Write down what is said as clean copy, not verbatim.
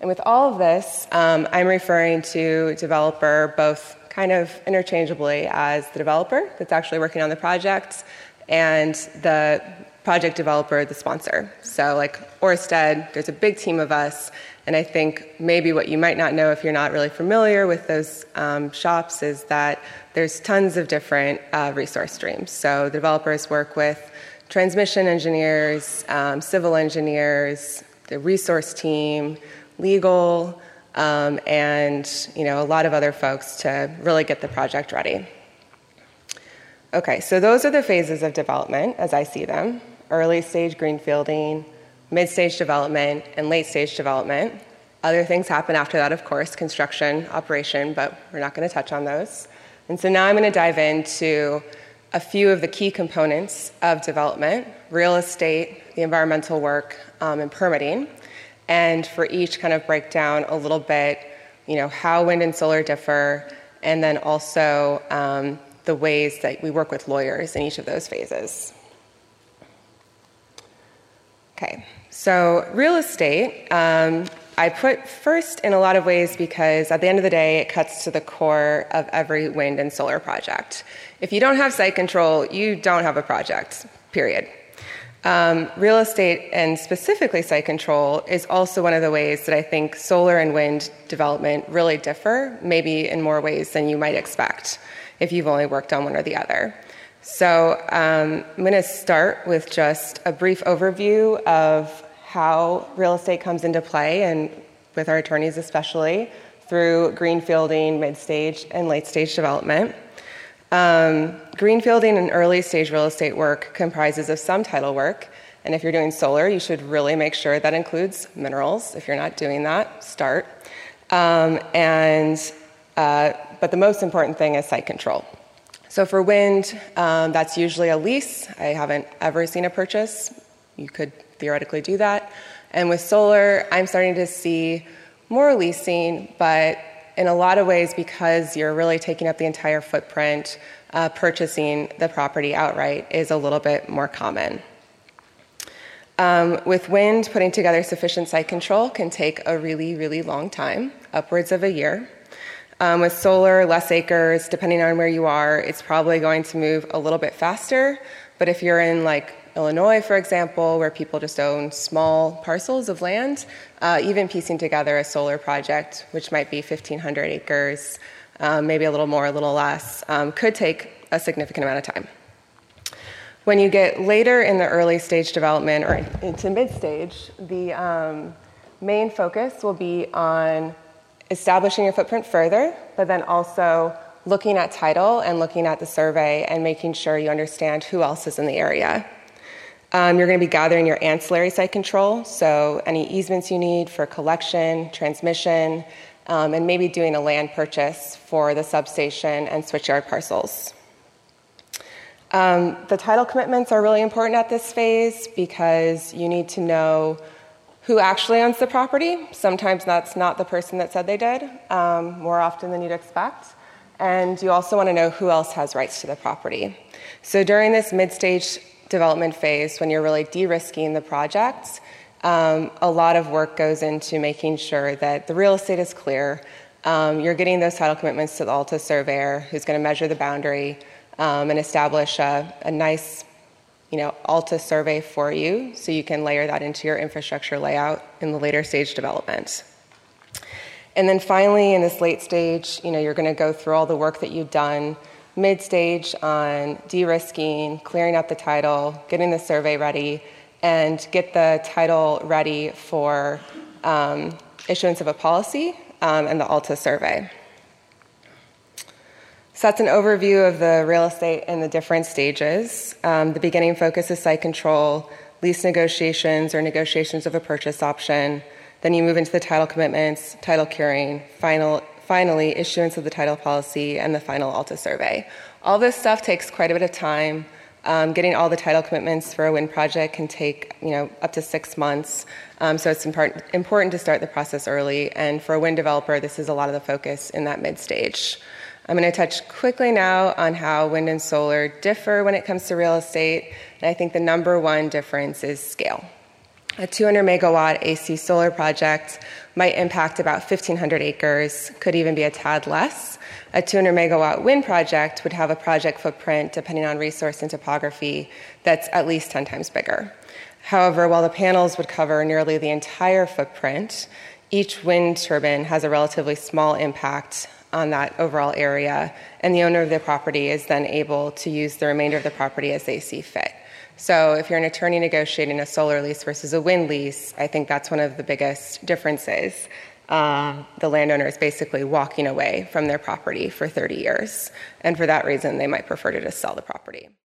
And with all of this, I'm referring to developer both kind of interchangeably as the developer that's actually working on the project and the project developer, the sponsor. So like Orsted, there's a big team of us, and I think maybe what you might not know if you're not really familiar with those shops is that there's tons of different resource streams. So the developers work with transmission engineers, civil engineers, the resource team, legal, and a lot of other folks to really get the project ready. Okay, so those are the phases of development as I see them: early stage greenfielding, mid-stage development, and late-stage development. Other things happen after that, of course, construction, operation, but we're not going to touch on those. And so now I'm going to dive into a few of the key components of development: real estate, the environmental work, and permitting. And for each, kind of break down a little bit, how wind and solar differ, and then also the ways that we work with lawyers in each of those phases. Okay, so real estate, I put first in a lot of ways because at the end of the day, it cuts to the core of every wind and solar project. If you don't have site control, you don't have a project, period. Real estate, and specifically site control, is also one of the ways that I think solar and wind development really differ, maybe in more ways than you might expect if you've only worked on one or the other. So I'm going to start with just a brief overview of how real estate comes into play, and with our attorneys especially, through greenfielding, mid-stage, and late-stage development. Greenfielding and early-stage real estate work comprises of some title work, and if you're doing solar, you should really make sure that includes minerals. If you're not doing that, start. But the most important thing is site control. So for wind, that's usually a lease. I haven't ever seen a purchase. You could theoretically do that. And with solar, I'm starting to see more leasing, but in a lot of ways, because you're really taking up the entire footprint, purchasing the property outright is a little bit more common. With wind, putting together sufficient site control can take a really, really long time, upwards of a year. With solar, less acres, depending on where you are, it's probably going to move a little bit faster. But if you're in like Illinois, for example, where people just own small parcels of land, even piecing together a solar project, which might be 1,500 acres, maybe a little more, a little less, could take a significant amount of time. When you get later in the early stage development or into mid-stage, the main focus will be on establishing your footprint further, but then also looking at title and looking at the survey and making sure you understand who else is in the area. You're going to be gathering your ancillary site control, so any easements you need for collection, transmission, and maybe doing a land purchase for the substation and switchyard parcels. The title commitments are really important at this phase because you need to know who actually owns the property. Sometimes that's not the person that said they did, more often than you'd expect. And you also want to know who else has rights to the property. So during this mid-stage development phase, when you're really de-risking the project, a lot of work goes into making sure that the real estate is clear. You're getting those title commitments to the Alta surveyor, who's going to measure the boundary and establish a nice Alta survey for you, so you can layer that into your infrastructure layout in the later stage development. And then finally, in this late stage, you're going to go through all the work that you've done mid-stage on de-risking, clearing up the title, getting the survey ready, and get the title ready for issuance of a policy and the Alta survey. So that's an overview of the real estate in the different stages. The beginning focus is site control, lease negotiations or negotiations of a purchase option. Then you move into the title commitments, title curing, finally issuance of the title policy, and the final Alta survey. All this stuff takes quite a bit of time. Getting all the title commitments for a wind project can take up to 6 months. So it's important to start the process early. And for a wind developer, this is a lot of the focus in that mid-stage. I'm going to touch quickly now on how wind and solar differ when it comes to real estate, and I think the number one difference is scale. A 200 megawatt AC solar project might impact about 1,500 acres, could even be a tad less. A 200 megawatt wind project would have a project footprint, depending on resource and topography, that's at least 10 times bigger. However, while the panels would cover nearly the entire footprint, each wind turbine has a relatively small impact on that overall area, and the owner of the property is then able to use the remainder of the property as they see fit. So if you're an attorney negotiating a solar lease versus a wind lease, I think that's one of the biggest differences. The landowner is basically walking away from their property for 30 years, and for that reason, they might prefer to just sell the property.